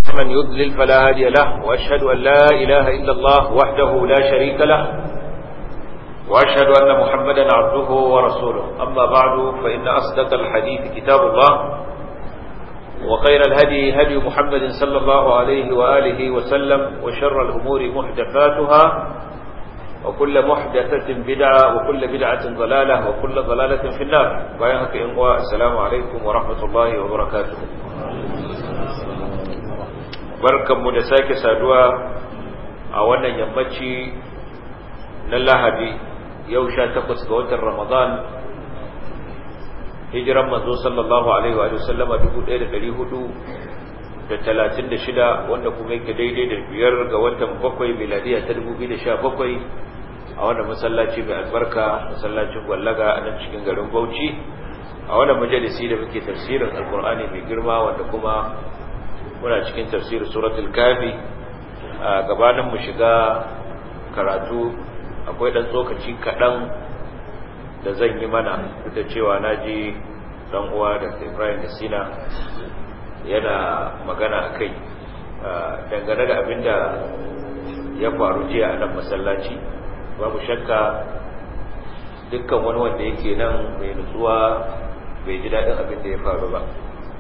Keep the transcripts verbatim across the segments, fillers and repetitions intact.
من يضلل فلا هادي له وأشهد أن لا إله إلا الله وحده لا شريك له وأشهد أن محمدا عبده ورسوله. أما بعد فإن أصدق الحديث كتاب الله وخير الهدي هدي محمد صلى الله عليه وآله وسلم وشر الأمور محدثاتها وكل محدثة بدعة وكل بدعة ضلالة وكل ضلالة في النار. وياك إنواء السلام عليكم ورحمة الله وبركاته. barkanmu da sake saduwa a wannan yammaci na Lahadi yau sha takwas ga watan Ramadan hijiran manzo sallallahu alaihi wa sallama dubu ɗaya da ɗari hudu da talatin da shida wanda kuma yake daidai da biyar ga watan bakwai miladiya ta dubu biyu da sha bakwai a wannan masallaci mai albarka masallacin Gwallaga a nan cikin garin Bauchi a wannan majalisi da muke tafsirin Alkur'ani mai girma wanda kuma muna cikin tafsirin suratul kafi. A gabanin mu shiga karatu akwai dan tsokaci kadan da zan yi mana duk da cewa naji dan uwa da Ibrahim da Sina yana magana akai dangane da abinda ya faru jiya a nan masallaci. Babu shakka dukkan wani wanda yake nan mai nutsuwa bai ji dadin abin da ya faru ba.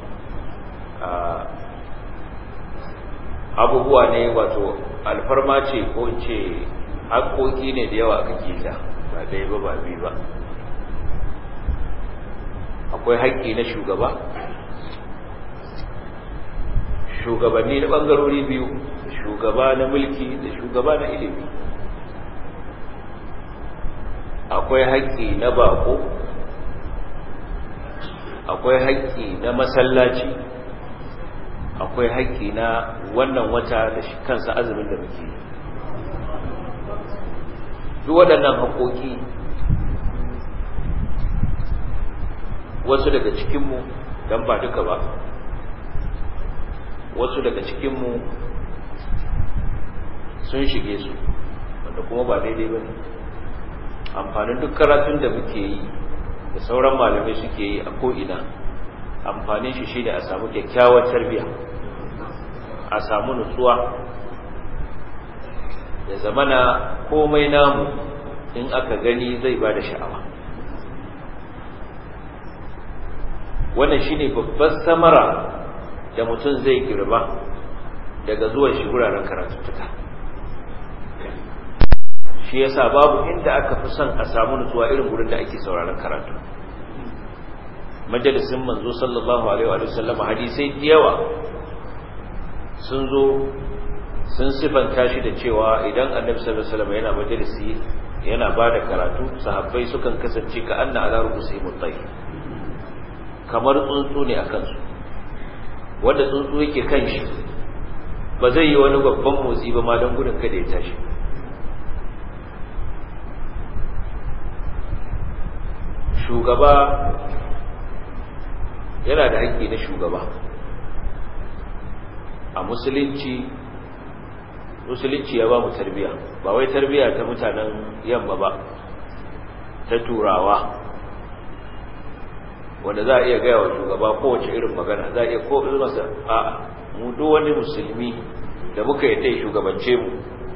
Abubuwa ne wato alfarma ce ko in ce haƙoƙi ne da yawa aka keta ba ɗaya ba ba biyu ba. Akwai haƙƙi na shugaba, shugabanni na ɓangarori biyu, da shugaba na mulki da shugaba na ilimi. Akwai haƙƙi na bako, akwai haƙƙi na masallaci, akwai haƙƙi na wannan wata da shi kansa azumin da muke. Duk waɗannan haƙoƙi wasu daga cikinmu, don ba duka ba, wasu daga cikinmu sun shige su wanda kuma ba daidai ba ne. Amfanin duk karatun da muke yi da sauran malamai suke yi a ko'ina, amfanin shi shi ne a samu kyakkyawar tarbiyya, a samu nutsuwa, ya zamana komai namu in aka gani zai ba da sha'awa. Wannan shine babbar samara da mutum zai girba daga zuwan shi wuraren karatuttuka. Shi yasa babu inda aka fi son a samu nutsuwa irin wurin da ake sauraron karatu. Majalisin manzo sallallahu alaihi wa sallam hadisai da yawa sun zo sun sifanta shi da cewa idan annabi sallallahu alaihi wasallam yana majalisi yana bada karatu, sahabbai sukan kasance ka anna ala rukusihim at-tayr, kamar tsuntsu ne akan su, wanda tsuntsu yake kan shi ba zai yi wani babban motsi ba ma don gudun kada ya tashi. Shugaba yana da haƙƙi na shugaba a musulunci. Musulunci ya ba mu tarbiya, ba wai tarbiya ta mutanen yamma ba, ta turawa, wanda za a iya gaya wa shugaba kowace irin magana, za a iya ko masa a mu duk wani musulmi da muka yi ta shugabance mu,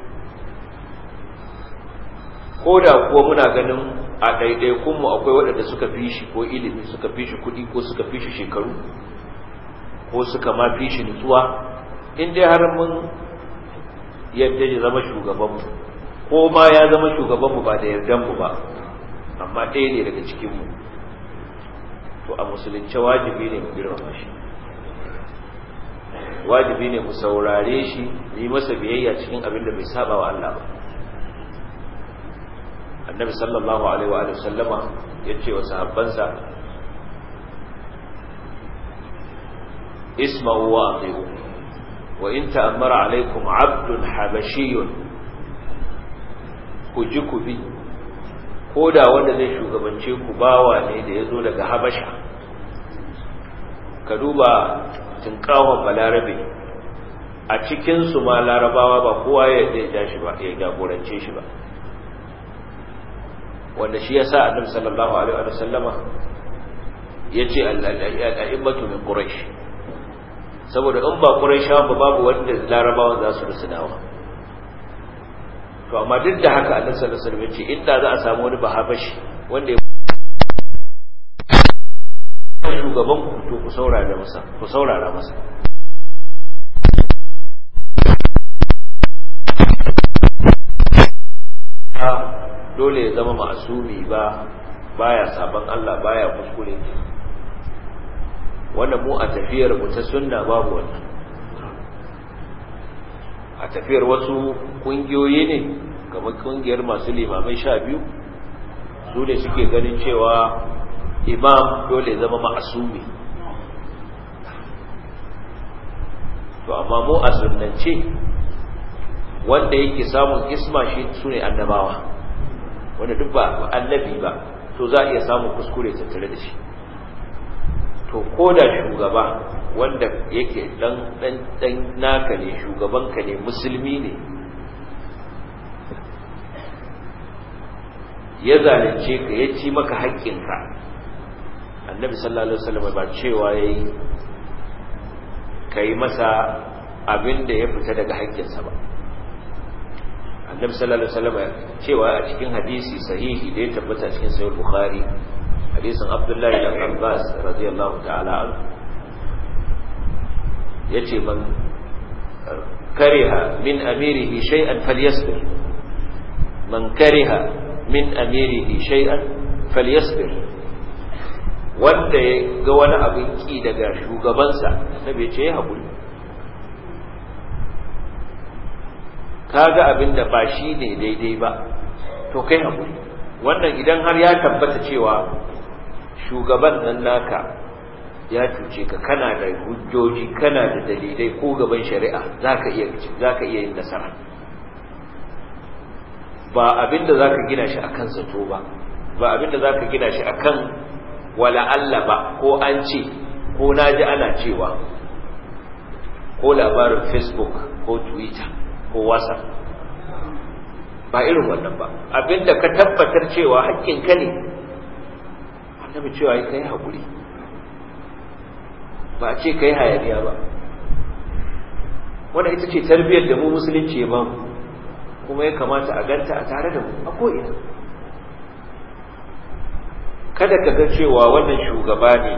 ko da kuwa muna ganin a ɗaiɗaikunmu akwai waɗanda suka fi shi ko ilimi, suka fi shi kuɗi, ko suka fi shi shekaru, ko suka ma fi shi nutsuwa, in dai har mun yadda ya zama shugabanmu, ko ma ya zama shugabanmu ba da yardanmu ba, amma ɗaya ne daga cikinmu, to a musulunce wajibi ne mu girmama shi, wajibi ne mu saurare shi, mu yi masa biyayya cikin abin da bai saba wa Allah ba. Annabi sallallahu alaihi wa sallama ya ce wa sahabbansa, isma'u wa ati'u wa in ta'ammara alaikum 'abdun habashiyyun, ku ji ku bi, ko da wanda zai shugabance ku bawa ne da yazo daga Habasha. Ka duba tinkawon balarabe, a cikin su ma larabawa ba kowa ya ja shi ba, ya jagorance shi ba, wanda shi yasa Annabi sallallahu alaihi wa sallama yace al-a'immatu min quraish, saboda in ba Qurayshawa ba babu wanda Larabawan za su rusunawa. To amma duk da haka Allah sallallahu alaihi wasallam ya ce inda za a samu wani bahabashi wanda ya shugaban ku to ku saurara masa ku saurara masa dole ya zama ma'asumi ba baya saban Allah baya kuskure. Wannan mu a tafiyar mu ta sunna babu wannan. A tafiyar wasu kungiyoyi ne kamar kungiyar masu limamai sha biyu su ne suke ganin cewa imam dole ya zama ma'asumi. To amma mu a sunnance wanda yake samun isma shi sune annabawa, wanda duk ba annabi ba to za a iya samun kuskure tattare da shi. To ko da shugaba wanda yake dan dan dan naka ne, shugabanka ne, musulmi ne, ya zalunce ka ya ci maka haƙƙinka, annabi sallallahu alaihi wasallam ba cewa yayi kai masa abin da ya fita daga haƙƙinsa ba. Annabi sallallahu alaihi wasallam cewa a cikin hadisi sahihi da ya tabbata cikin sahih Bukhari, hadisin Abdullahi ibn Abbas radiyallahu ta'ala anhu, yace man kariha min amirihi shay'an falyasbir, man kariha min amirihi shay'an falyasbir, wanda ya ga wani abin ki daga shugabansa annabi ya ce ya haƙuri. kaga abin da ba shi ne daidai ba to kai haƙuri. Wannan idan har ya tabbata cewa shugaban nan naka ya cuce ka, kana da hujjoji, kana da dalilai ko gaban shari'a zaka iya zaka iya yin nasara, ba abin da zaka gina shi akan zato ba, ba abin da zaka gina shi akan wala Allah ba, ko an ce ko naji ana cewa, ko labarin Facebook ko Twitter ko WhatsApp, ba irin wannan ba. Abinda ka tabbatar cewa haƙƙinka ne, annabi cewa kai haƙuri, ba a ce kai hayaniya ba. Wannan ita ce tarbiyyar da mu musulunci ya bamu, kuma ya kamata a ganta a tare da mu a ko'ina. Kada ka ga cewa wannan shugaba ne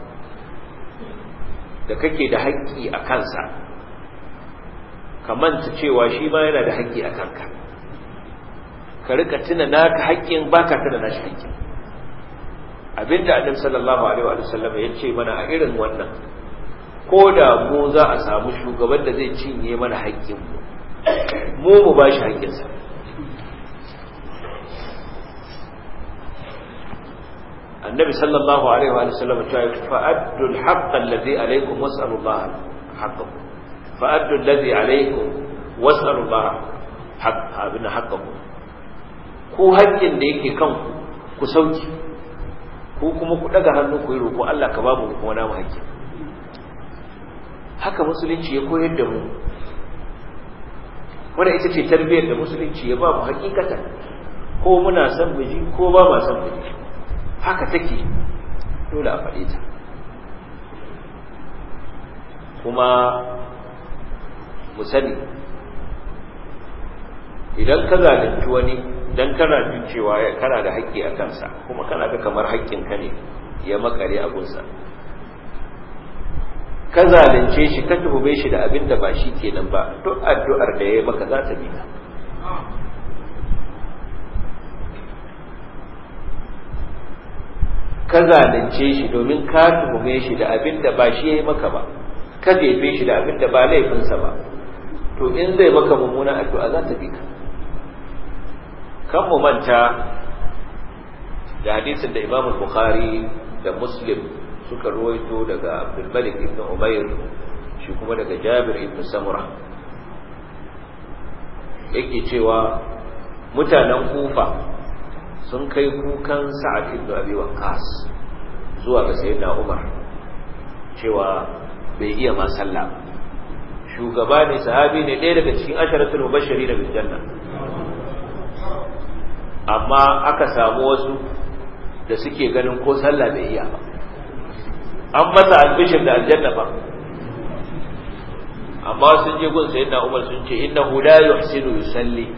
da kake da haƙƙi a kansa, ka manta cewa shi ma yana da haƙƙi a kanka. Ka rika tuna naka haƙƙin, baka tuna nashi haƙƙin. Abinda Annabi sallallahu alaihi wa sallam ya ce mana a irin wannan, ko da mu za a samu shugaban da zai cinye mana haƙƙin mu, mu mu bashi haƙƙinsa. Annabi sallallahu alaihi wa sallam ya ce fa'addu al-haqqa alladhi alaykum was'alu Allah haqqakum, fa'addu alladhi alaykum was'alu Allah haqqakum, haqqakum. Ku haƙƙin da yake kanku ku sauki, ku kuma ku daga hannu ku yi roƙo Allah ka babu kuma namu haƙƙi. Haka musulunci ya koyar da mu. Wannan ita ce tarbiyyar da musulunci ya ba mu hakikatan, ko muna san mu ji ko ba ma san mu ji. Haka take, dole a faɗe ta. Kuma mu sani idan ka zalunci wani dan kana jin cewa kana da haƙƙi a kansa, kuma kana ga kamar haƙƙinka ne ya makare a gunsa, ka zalunce shi, ka tuhume shi da abin da ba shi kenan ba, duk addu'ar da ya maka za ta bi ka. Ka zalunce shi domin ka tuhume shi da abin da ba shi ya yi maka ba, ka jefe shi da abin da ba laifinsa ba, to in zai maka mummunan addu'a za ta bi ka. Kan mu manta da hadisin da Imam Bukhari da Muslim suka ruwaito daga Abdul Malik ibn Umayr, shi kuma daga Jabir ibn Samura, yake cewa mutanen Kufa sun kai kukan Sa'ad ibn Abi Waqqas zuwa ga Sayyidina Umar cewa bai iya ma sallah, shugaba ne, sahabi ne, ɗaya daga cikin asharatul mubashirin bil janna, amma aka samu wasu da suke ganin ko sallah bai iya ba, an masa albishir da aljanna ba, amma sun je gun sayyidina Umar sun ce innahu la yuhsinu yusalli,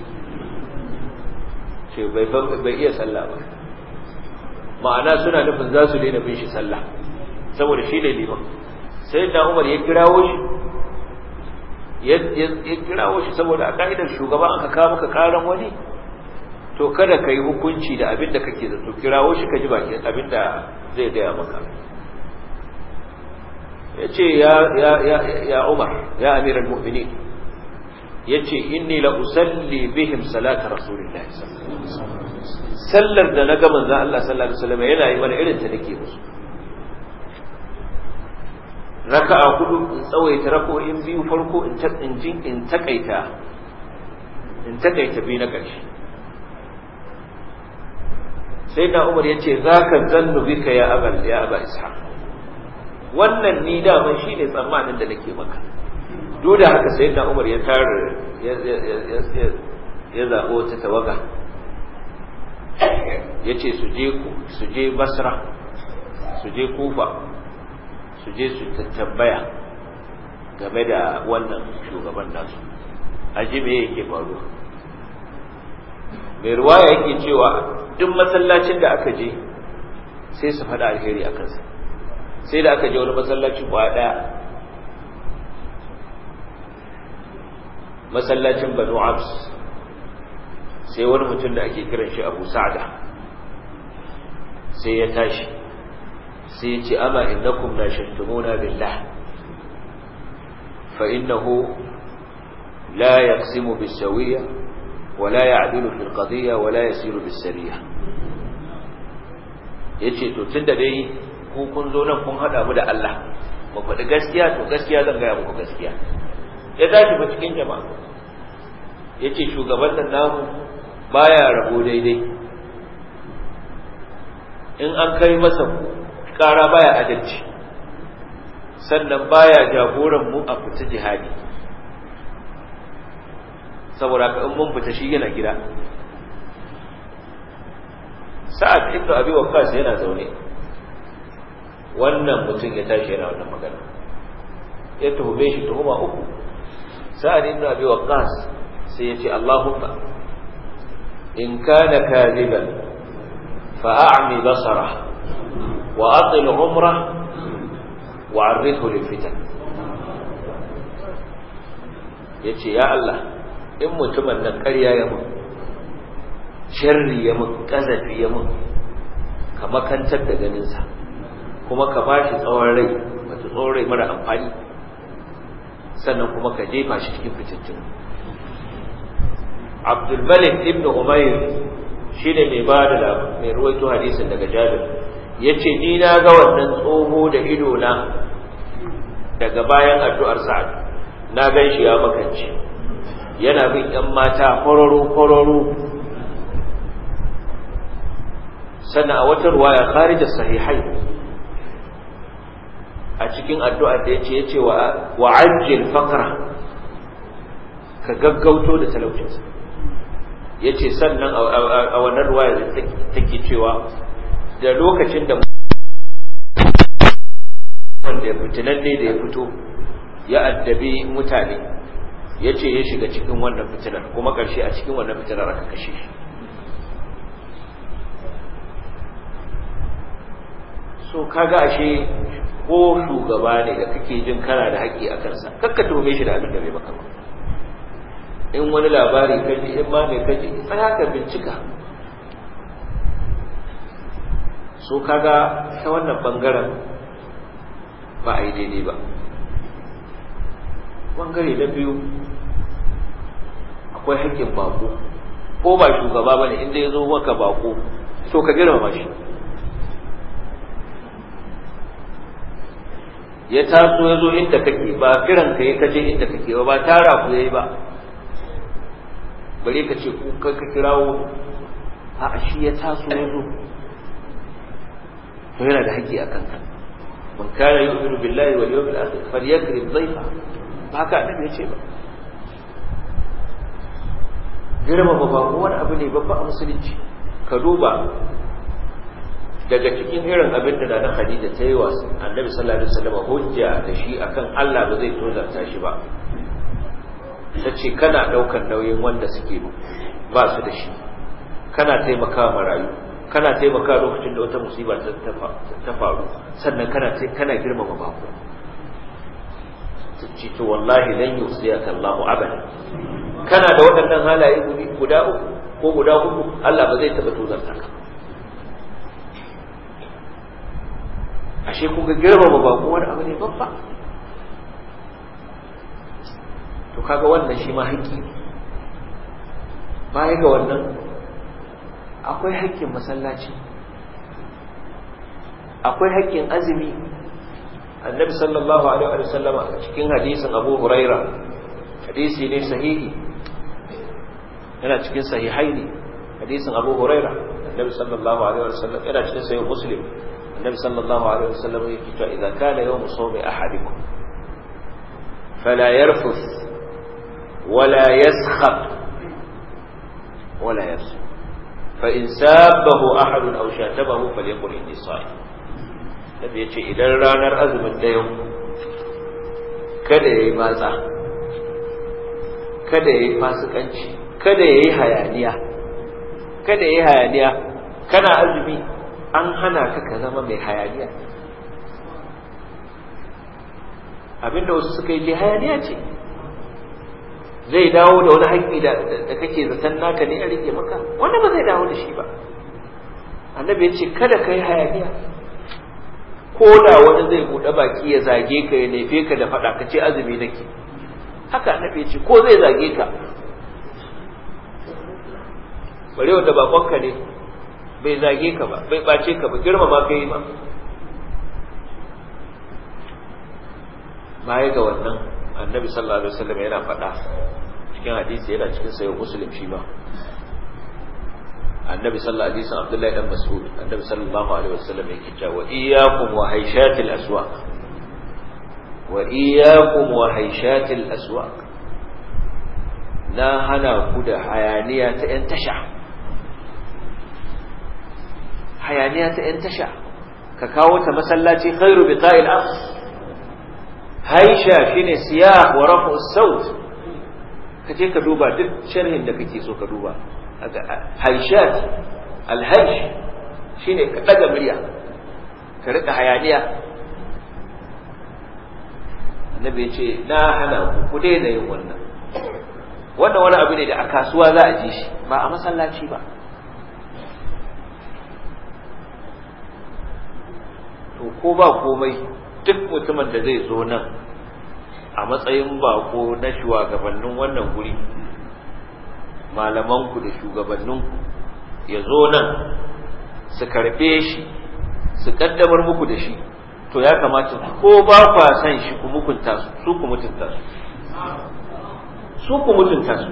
ce bai bai iya sallah ba, ma'ana suna nufin za su daina bin shi sallah saboda shi ne liman. Sayyidina Umar ya kirawo shi ya kirawo shi saboda a ka'idar shugaban aka kawo maka karan wani to kada ka yi hukunci da abin da kake zato, kirawo shi ka ji baki abin da zai gaya maka. ya ce ya Umar ya amiral mu'minin, ya ce inni la usalli bihim salata rasulillah sallallahu alaihi wasallam, sallar da na ga manzo Allah sallallahu alaihi wasallam yana yi mana irin ta nake musu. Raka'a hudu in tsawaita rak'o'in biyu farko in ta in jin in takaita in takaita bi na ƙarshe. Sai da Umar ya ce zaka zannu bika ya abal ya aba ishaq, wannan ni da ban shine tsammanin da nake maka. Duk da haka sai da Umar ya tar ya ya ya zabo ta tawaga, yace su je su je Basra, su je Kufa, su je su tambaya game da wannan shugaban nasu, aji me yake faruwa. Mai ruwaya yake cewa duk masallacin da aka je sai su faɗa alheri a kansa. Sai da aka je wani masallaci kwa ɗaya, masallacin Banu Abs, sai wani mutum da ake kiran shi Abu Sa'da sai ya tashi sai ya ce ama innakum la shantumuna billah fa innahu la yaqsimu bis-sawiyya wa la ya'dilu fil qadiyya wa la yasiru bis-sariyya. Yace to tunda dai ku kun zo nan kun hada mu da Allah, mu faɗi gaskiya, to gaskiya zan gaya muku gaskiya. Ya tashi ba cikin jama'a yace shugaban nan namu baya rabo daidai, in an kai masa kara baya adalci, sannan baya jagoran mu a fita jihadi, saboda ka in mun fita shi yana gida. Sa'ad ibn Abi Waqqas yana zaune, wannan mutum ya tashi yana wannan magana, ya tuhume shi tuhuma uku. Sa'ad ibn Abi Waqqas sai ya ce Allahumma in kana kadiban fa'ami basara wa atil umra wa arridhu lil fitan. Yace ya Allah, in mutumin nan ƙarya ya mun, sharri ya mun, kazafi ya mun, ka makantar da ganinsa kuma ka bashi tsawon rai, wato tsawon rai mara amfani, sannan kuma ka jefa shi cikin fitattun. Abdul Malik ibn Umayr shine mai bada mai ruwaito hadisin daga Jabir, yace ni na ga wannan tsoho da ido na daga bayan addu'ar Sa'ad, na ganshi ya makance, yana bin ƴan mata kororo kororo. Sannan a wata ruwaya kharij as-sahihai, a cikin addu'ar da yace yace wa wa'ajjil faqra, ka gaggauto da talaucinsa. Yace sannan a wannan ruwaya take cewa da lokacin da wanda ya fitinan ne da ya fito ya addabi mutane, yace ya shiga cikin wannan fitinar, kuma karshe a cikin wannan fitinar aka kashe shi. So kaga ashe ko shugaba ne da kake jin kana da haƙƙi a kansa, kakka tuhume shi da abin da bai maka ba. In wani labari kaji, in ma mai kaji, tsaya ka bincika. So kaga ta wannan bangaren ba a yi daidai ba. Bangare na biyu akwai haƙƙin bako, ko ba shugaba bane inda ya zo maka bako, so ka girmama shi. Ya taso ya zo inda kake, ba kiran ka yi kaje inda kake ba, ba tara ku yayi ba, bare ka ce ku ka kirawo, a shi ya taso ya zo, to yana da haƙƙi a kanka. Man kana yu'minu billahi wal yawmil akhir falyakrim dhayfa, ba haka annabi ya ce ba. Girmama ba wani abu ne babba a musulunci. Ka duba daga cikin irin abin da na Khadija ta yi wa Annabi sallallahu alaihi wasallam hujja da shi akan Allah ba zai tozarta shi ba, ta ce kana ɗaukar nauyin wanda suke ba su da shi, kana taimaka marayu, kana taimaka lokacin da wata musiba ta faru, sannan kana kana girmama bako. ce to wallahi lan yusiyaka Allahu abada, kana da waɗannan halaye guda uku ko guda hudu, Allah ba zai taba tozarta ka. ashe kuka girmama bako wani abu ne babba. to kaga wannan shi ma haƙƙi ne. baya ga wannan akwai haƙƙin masallaci, akwai haƙƙin azumi. annabi sallallahu alaihi wa sallam a cikin hadisin Abu Huraira, hadisi ne sahihi, yana cikin sahihaini, hadisin Abu Huraira, annabi sallallahu alaihi wa sallam yana cikin sahih Muslim, annabi sallallahu alaihi wa sallam yake cewa idza kana yawm sawmi ahadikum fala yarfuth wala yaskhab wala yaskhab fa in sabbahu ahad aw shatabahu falyaqul inni sa'im. Nabi ya ce idan ranar azumin ɗayan kada ya yi matsa, kada ya yi fasikanci, kada ya yi hayaniya, kada ya yi hayaniya, kana azumi an hana ka ka zama mai hayaniya. Abinda wasu suka yi ce hayaniya ce, zai dawo da wani haƙƙi da kake zaton naka ne a rike maka, wanda ba zai dawo da shi ba. Annabi ya ce kada ka yi hayaniya, ko da wani zai buɗe baki ya zage ka ya nefe ka da faɗa ka ce azumi nake, haka annabi ya ce ko zai zage ka, bare wanda bakonka ne bai zage ka ba, bai ɓace ka ba, girmama ka yi ma. baya ga wannan annabi sallallahu alaihi wasallam yana faɗa cikin hadisi, yana cikin sahih Muslim shi ma, annabi sallallahu alaihi wasallam Abdullahi dan Mas'ud, annabi sallallahu alaihi wasallam yake cewa iyyakum wa hayshatil aswaq, wa iyyakum wa hayshatil aswaq, na hana ku da hayaniya ta yan tasha. hayaniya ta yan tasha ka kawo ta masallaci khairu biqa'il ard. haisha shine siyah wa raf'u as-sawt, kaje ka duba duk sharhin da kake so ka duba. haishat alhaish shine ka daga murya ka rika hayaniya. annabi ya ce na hana ku ku daina yin wannan. wannan wani abu ne da a kasuwa za a ji shi, ba a masallaci ba. to ko ba komai, duk mutumin da zai zo nan a matsayin bako na shugabannin wannan guri, malamanku da shugabanninku, ya zo nan su karbe shi su kaddamar muku da shi, to ya kamata ko ba kwa san shi ku mukunta su, su ku mutunta su, su ku mutunta su,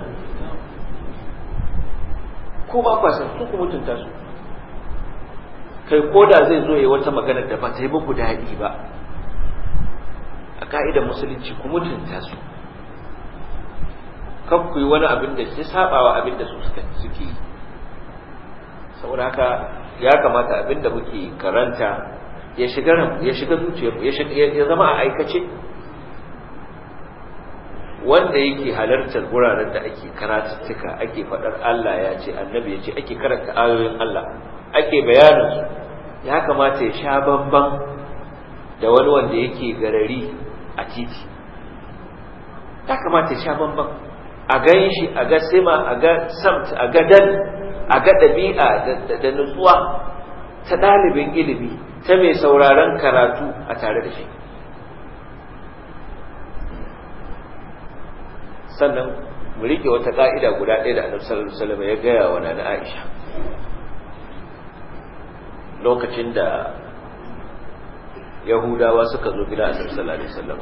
ko ba kwa san su ku mutunta su. kai koda zai zo yayi wata magana da ba ta yi muku daɗi ba, a ka'idar musulunci ku mutunta su, kan ku yi wani abin da ya saba wa abin da su suke yi. saboda haka ya kamata abin da muke karanta ya shiga ya shiga zuciyarmu, ya zama a aikace. wanda yake halartar guraren da ake karatuttuka, ake faɗar Allah ya ce, annabi ya ce, ake karanta ayoyin Allah, ake bayanin su, ya kamata ya sha bamban da wani wanda yake garari a titi. ya kamata ya sha bamban, a gan shi, a ga sima, a ga samt, a ga dan, a ga ɗabi'a da nutsuwa ta ɗalibin ilimi, ta mai sauraron karatu a tare da shi. sannan mu rike wata ka'ida guda ɗaya da Annabi sallallahu alaihi wasallam ya gaya wa Nana Aisha lokacin da Yahudawa suka zo gidan Annabi sallallahu alaihi wasallam,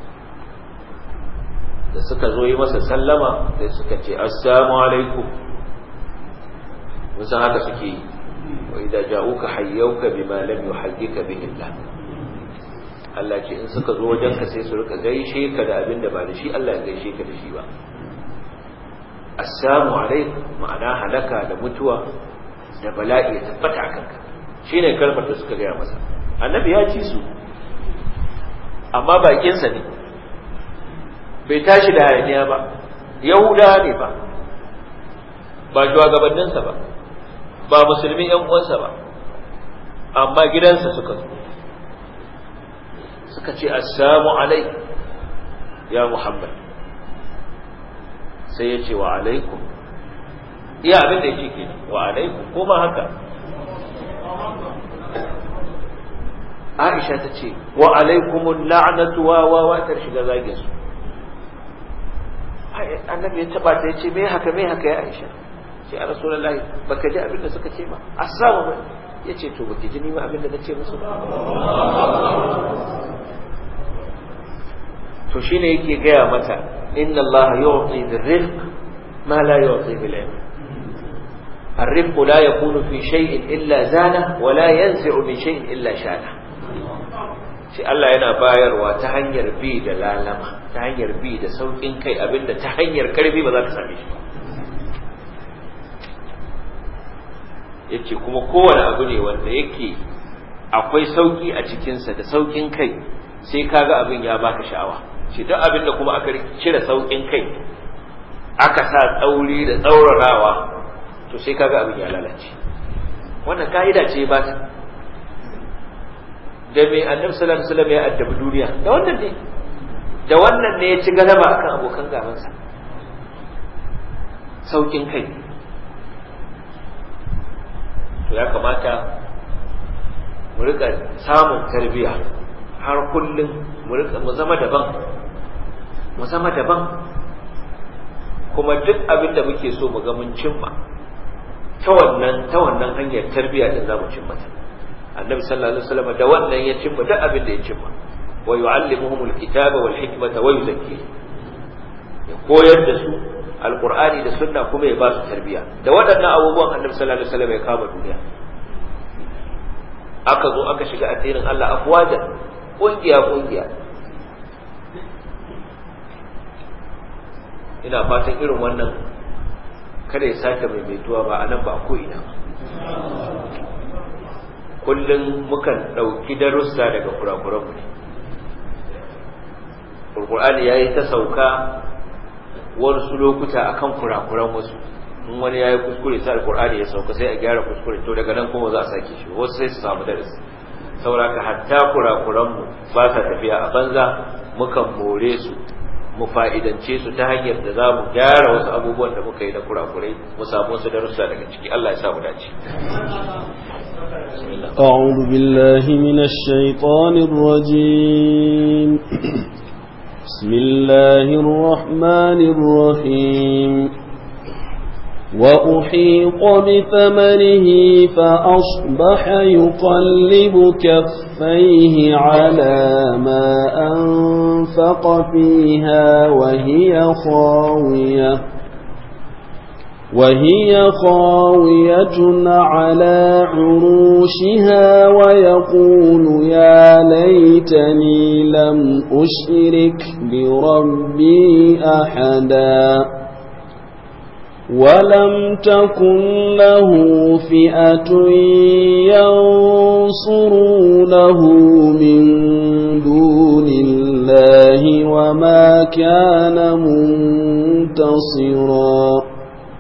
da suka zo yi masa sallama sai suka ce assalamu alaikum. musan haka suke yi, wa idza ja'uka hayyuka bima lam yuhayyika bihi Allah. Allah ce in suka zo wajenka sai su rika gaishe ka da abin da ba da shi Allah ya gaishe ka da shi ba. assalamu alaikum ma'ana halaka da mutuwa da bala'i ya tabbata a kanka, shine kalmar da suka gaya masa. annabi ya ci su, amma bakinsa ne, bai tashi da hayaniya ba, yahuda ne ba ba shugabanninsa ba ba musulmi yan uwansa ba amma gidansa suka zo suka ce assalamu alaikum ya Muhammad sai ya ce wa alaikum iya abin da yake kenan wa alaikum ko ma haka Aisha ta ce wa alaikumun la'natu wa wa wa ta shiga zage su annabi ya taba ta yace me haka me haka ya Aisha sai Rasulullahi baka ji abin da suka ce ba assalamu yace to baki ji ni ma abin da nace musu ba to shine yake gaya mata inna Allah yu'ti bir-rifq ma la yu'ti bil-ilm الرفق لا يكون في شيء إلا زانه ولا ينزع من شيء إلا شانه shi Allah yana bayarwa ta hanyar bi da lalama ta hanyar bi da saukin kai abinda ta hanyar karfi ba za ka same shi ba yace kuma kowane abu ne wanda yake akwai sauki a cikinsa da saukin kai sai kaga abin ya baka sha'awa shi duk abinda kuma aka cire saukin kai aka sa tsauri da tsaurarawa to sai kaga abin ya lalace wannan kaida ce ba ta da mai annabi sallallahu alaihi wasallam ya addabi duniya da wannan ne da wannan ne ya ci galaba akan abokan gabansa saukin kai to ya kamata mu rika samun tarbiya har kullum mu rika mu zama daban mu zama daban kuma duk abin da muke so mu ga mun cimma ta wannan ta wannan hanyar tarbiya din zamu cimma ta annabi sallallahu alaihi wasallam da wannan ya cimma duk abin da ya cimma wa yu'allimuhumul kitaba wal hikmata wa yuzakkihim ya koyar da su alqur'ani da sunna kuma ya ba su tarbiya da waɗannan abubuwan annabi sallallahu alaihi wasallam ya kama duniya aka zo aka shiga addinin Allah afwajan kungiya kungiya ina fatan irin wannan kada ya sake maimaituwa ba anan ba ko ina kullum mukan ɗauki darussa daga kurakuranmu ne Qur'ani yayi ta sauka wasu lokuta akan kurakuran wasu in wani yayi kuskure sai Qur'ani ya sauka sai a gyara kuskure to daga nan kuma za a sake shi wasu sai su samu darasi saboda hatta kurakuranmu ba sa tafiya a banza mukan more su mu fa'idance su ta hanyar da za mu gyara wasu abubuwan da muka yi na kurakurai mu samu wasu darussa daga ciki Allah ya sa mu dace أعوذ بالله من الشيطان الرجيم بسم الله الرحمن الرحيم وأحيط بثمره فأصبح يقلب كفيه على ما أنفق فيها وهي خاوية وهي خاوية على عروشها ويقول يا ليتني لم أشرك بربي أحدا ولم تكن له فئة ينصرونه من دون الله وما كان منتصرا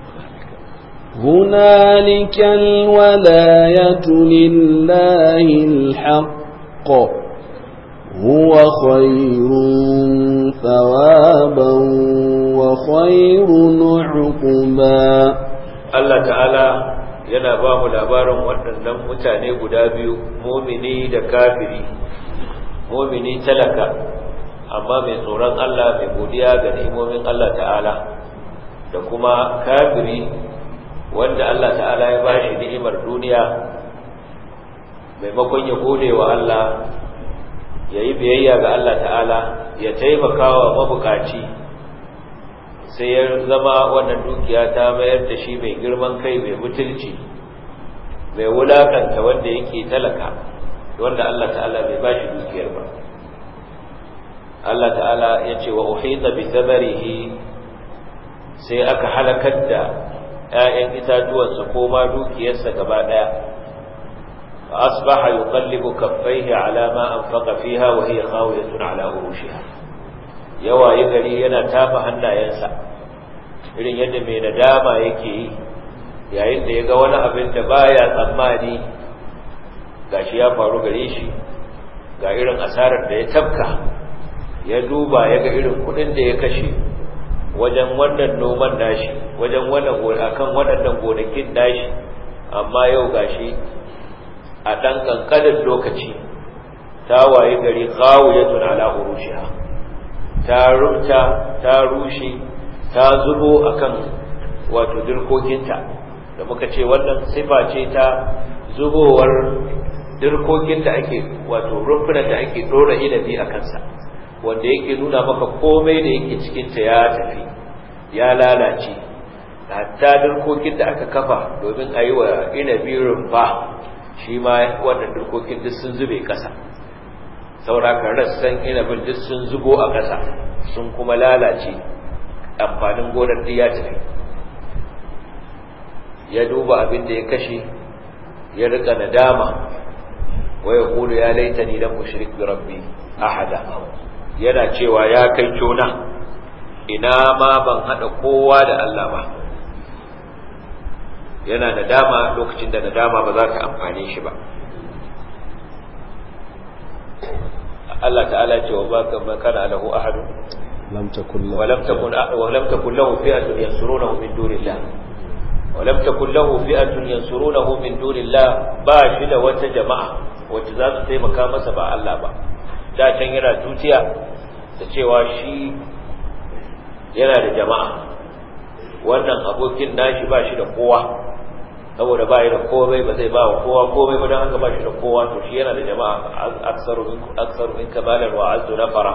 هنالك الولاية لله الحق هو خير ثوابا وخير عقبا Allah ta'ala yana ba mu labarin waɗannan mutane guda biyu mumini da kafiri mumini talaka amma mai tsoron Allah mai godiya ga ni'imomin Allah ta'ala da kuma kafiri wanda Allah ta'ala ya bashi ni'imar duniya maimakon ya gode wa Allah ya yi biyayya ga Allah ta'ala ya taimaka wa mabukaci sai ya zama wannan dukiya ta mayar da shi mai girman kai mai mutunci mai wulakanta wanda yake talaka wanda Allah ta'ala bai bashi dukiyar ba Allah ta'ala ya ce wa uhita bi thamarihi sai aka halakar da ‘ya'yan itatuwansa ko ma dukiyarsa gaba ɗaya, fa asbaha yuqallibu kaffaihi ala ma anfaqa fiha wa hiya khawiyatun ala urushiha yawa yi gari yana tafa hannayensa irin yadda mai nadama yake yi yayin da ya ga wani abin da baya tsammani gashi ya faru gare shi, ga irin asarar da ya tafka, ya duba ya ga irin kudin da ya kashe wajen wannan noman nashi, wajen wannan akan waɗannan gonakin nashi, amma yau gashi a ɗan ƙanƙanin lokaci ta waye gari khawiyatun ala urushiha, ta rubta, ta rushe, ta zubo akan wato dirkokinta, da muka ce wannan sifa ce ta zubowar dirkokin da ake wato rumfunan da ake dora inabi a kansa, wanda yake nuna maka komai da yake cikinta ya tafi ya lalace, hatta dirkokin da aka kafa domin a yi wa inabi rumfa shi ma wannan dirkokin duk sun zube ƙasa, sauraka rassan inabin duk sun zubo a ƙasa sun kuma lalace, amfanin gonar da ya tafi. Ya duba abin da ya kashe, ya rika nadama, wa ya kulu ya laitani lam ushrik bi rabbi ahada, yana cewa ya kai jona ina ma ban hada kowa da Allah ba. Yana nadama lokacin da nadama ba za ta amfane shi ba. Allah ta'ala ce wa ba kana lahu ahadun lam takun wa lam takun wa lam takun lahu fi'atun yansurunahu min dunillah wa lam takun lahu fi'atun yansurunahu min dunillah, ba shi da wata jama'a wacce za su taimaka masa ba Allah ba. Da can yana tutiya da cewa shi yana da jama'a, wannan abokin nashi ba shi da kowa, saboda ba yi da komai ba zai ba wa kowa komai ba, don haka ba shi da kowa, to shi yana da jama'a aksaru min kamalan wa azzu nafara.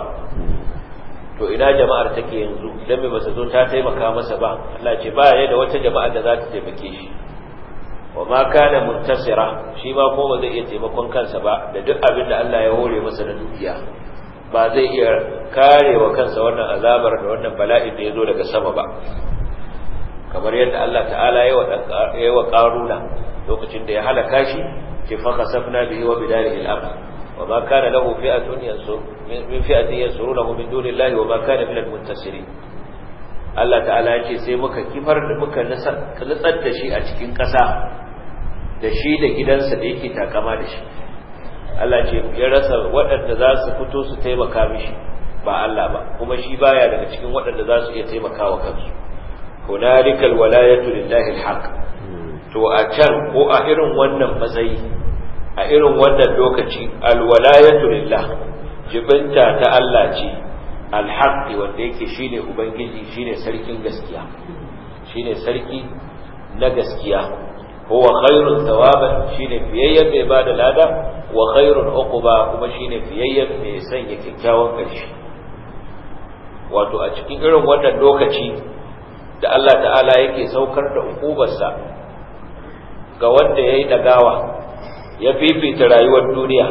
To ina jama'ar take yanzu idan bai masa zo ta taimaka masa ba? Allah ce ba ya da wata jama'a da za ta taimake shi. Wa ma kana muntasira, shi ma ko ba zai iya taimakon kansa ba da duk abin da Allah ya hore masa da dukiya, ba zai iya karewa kansa wannan azabar da wannan bala'in da ya zo daga sama ba. Kamar yadda Allah ta'ala ya yi wa ƙaruna lokacin da ya halaka shi, ce fa kasafna bihi wa bidarihi al-ard wa ma kana lahu fi'atun yansur min fi'atin yansurunahu min dunillahi wa ma kana minal muntasirin. Allah ta'ala ya ce sai muka kifar da muka nutsar da shi a cikin ƙasa, da shi da gidansa da yake takama da shi. Allah ce ya rasa waɗanda za su fito su taimaka mishi ba Allah ba, kuma shi baya daga cikin waɗanda za su iya taimakawa kansu. hunalikal walayatu lillahi alhaq. To a can ko a irin wannan matsayi, a irin wannan lokaci, alwalayatu lillah, jibinta ta Allah ce, alhaq wanda yake shine ubangiji, shine sarkin gaskiya, shine sarki na gaskiya. huwa khairun thawaban, shine fiyayyen mai bada lada, wa khairun uquba, kuma shine fiyayyen mai sanya kyakkyawan ƙarshe. Wato a cikin irin wannan lokaci da Allah ta'ala yake saukar da hukubarsa ga wanda ya yi ɗagawa, ya fifita rayuwar duniya,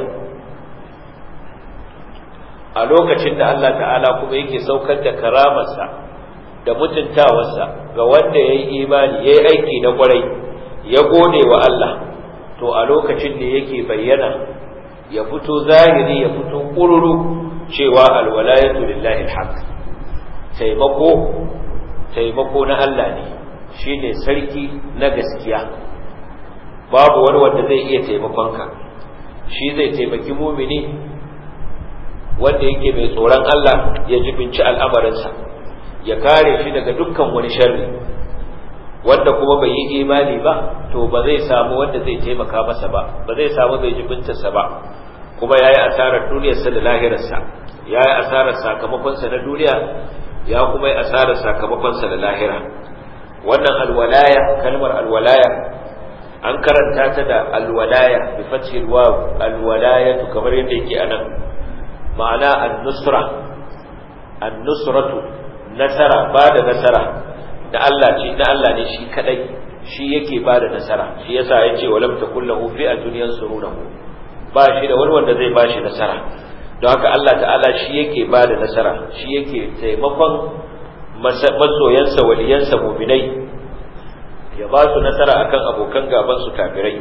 a lokacin da Allah ta'ala kuma yake saukar da karamarsa da mutuntawarsa ga wanda ya yi imani, ya yi aiki na ƙwarai, ya gode wa Allah, to a lokacin da yake bayyana, ya fito zahiri, ya fito ƙururu cewa alwalayatu lillahi alhaq, taimako taimako na Allah ne, shi ne sarki na gaskiya, babu wani wanda zai iya taimakonka. Shi zai taimaki mumini wanda yake mai tsoron Allah, ya jibinci al'amarinsa, ya kare shi daga dukkan wani sharri. Wanda kuma bai yi imani ba, to ba zai samu wanda zai taimaka masa ba, ba zai samu mai jibintarsa ba, kuma ya yi asarar duniyarsa da lahirarsa, ya yi asarar sakamakonsa na duniya, ya kuma yi asarar sakamakonsa da lahira. Wannan alwalaya, kalmar alwalaya an karanta ta da alwalaya bi fathil waw, alwalaya kamar yadda yake anan, ma'ana an-nusra, an-nusratu, nasara, bada nasara da Allah ce, da Allah ne shi kadai, shi yake bada nasara. Shi yasa yace walam takul lahu fi'atun yansurunahu, ba shi da wani wanda zai bashi nasara. Don haka Allah ta'ala shi yake ba da nasara, shi yake taimakon masoyansa, waliyansa muminai, ya ba su nasara akan abokan gabansu kafirai.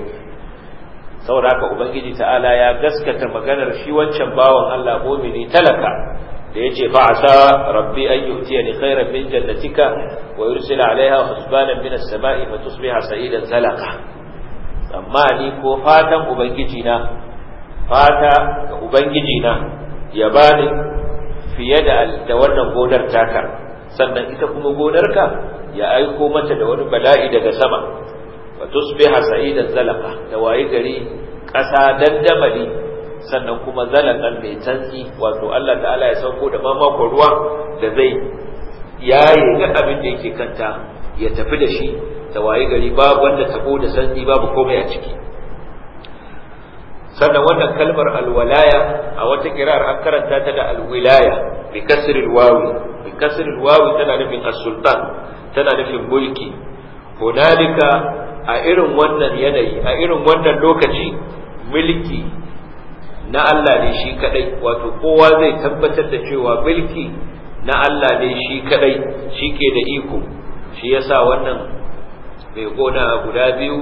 Saboda haka Ubangiji ta'ala ya gaskata maganar shi wancan bawan Allah mumini talaka da yace fa asa rabbi an yu'tiyani khairan min jannatika wa yursila 'alayha husbanan min as-sama'i fa tusbiha sa'idan zalaqa amma ni ko fatan ubangiji na fata ga ubangiji na ya bani fiye da da wannan gonar taka sannan ita kuma gonarka ya aiko mata da wani bala'i daga sama wa tusbiha sa'idan zalaqa da wayi gari ƙasa dandamali sannan kuma zalakan mai tantsi wato Allah ta'ala ya sauko da mamakon ruwa da zai yaye ga abin da yake kanta ya tafi da shi da waye gari babu wanda tabo da sanyi babu komai a ciki sannan wannan kalmar alwalaya a wata kirar an karanta ta da alwilaya bi kasril wawi bi kasril wawi tana nufin as-sultan tana nufin mulki hunalika a irin wannan yanayi a irin wannan lokaci mulki na Allah ne shi kadai wato kowa zai tabbatar da cewa mulki na Allah ne shi kadai shike da iko shi yasa wannan mai gona guda biyu